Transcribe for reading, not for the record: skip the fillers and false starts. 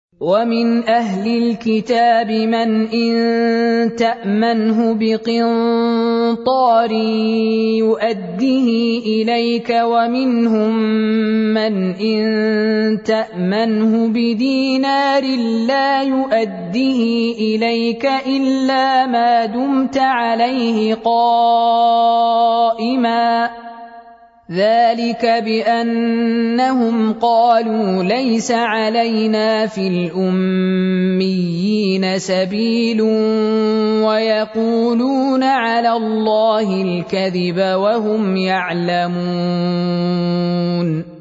ومن أهل الكتاب من إن تأمنه بقنطار يؤده إليك ومنهم من إن تأمنه بدينار لا يؤده إليك إلا ما دمت عليه قائما ذلك بأنهم قالوا ليس علينا في الأميين سبيل ويقولون على الله الكذب وهم يعلمون